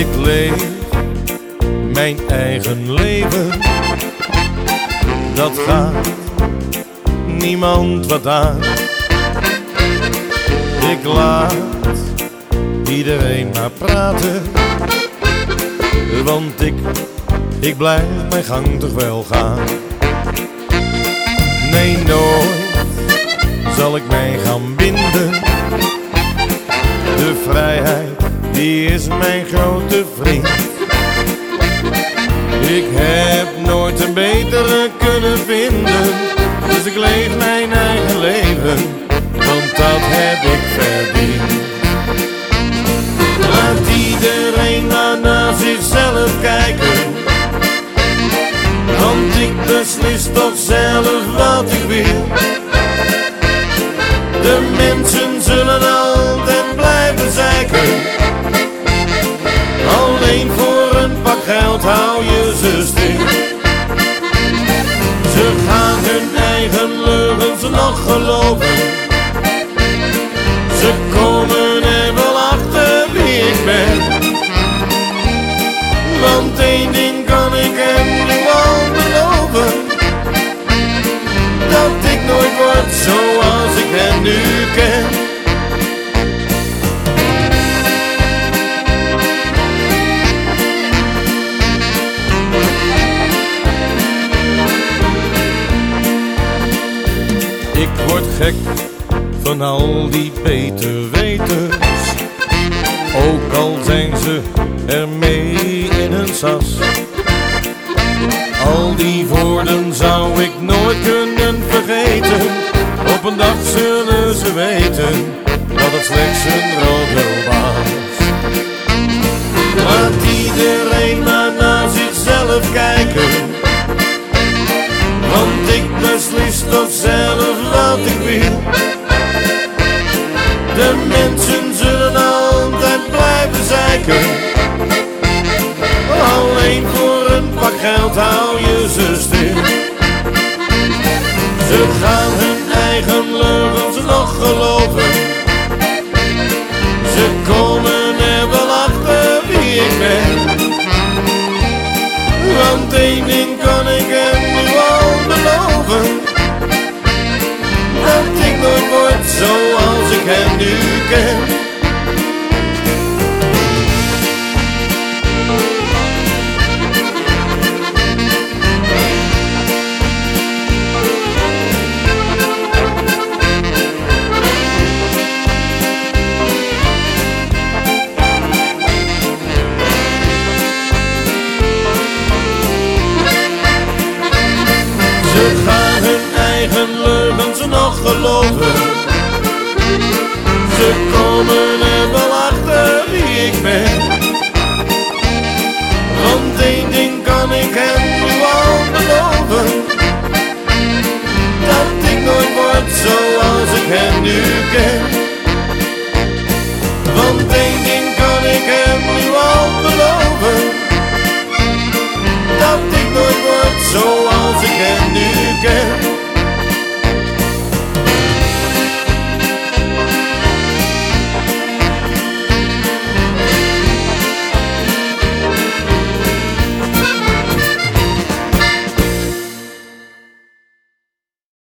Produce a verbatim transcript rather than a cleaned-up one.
Ik leef mijn eigen leven, dat gaat niemand wat aan. Ik laat iedereen maar praten, want ik, ik blijf mijn gang toch wel gaan. Nee, nooit zal ik mij gaan binden. De vrijheid, die is mijn grote vriend. Ik heb nooit een betere kunnen vinden, dus ik leef mijn eigen leven, want dat heb ik verdiend. Laat iedereen maar naar zichzelf kijken, want ik beslis toch zelf wat ik wil. De mensen zullen altijd blijven zeiken, alleen voor een pak geld hou je ze stil. Ze gaan hun eigen leugens nog geloven, ze komen er wel achter wie ik ben. Want één ding kan ik hem nu al beloven, dat ik nooit word zoals ik hem nu ken. Ik word gek van al die beterweters, ook al zijn ze er mee in hun sas. Al die woorden zou ik nooit kunnen vergeten, op een dag zullen ze weten dat het slechts een rodeo was. Laat iedereen maar naar zichzelf kijken, want ik beslis toch zelf wat ik wil. De mensen zullen altijd blijven zeiken, alleen voor een pak geld hou je ze stil. Ze gaan hun eigen leugens nog geloven, ze komen er wel achter wie ik ben. Want één ding kan ik hem nu al beloven, dat ik nooit word zoals ik hem nu ken. Ze gaan hun eigen leugens nog geloven, ze komen er wel achter wie ik ben. Want één ding kan ik hem nu al beloven, dat ik nooit word zoals ik hem nu ken. Want één ding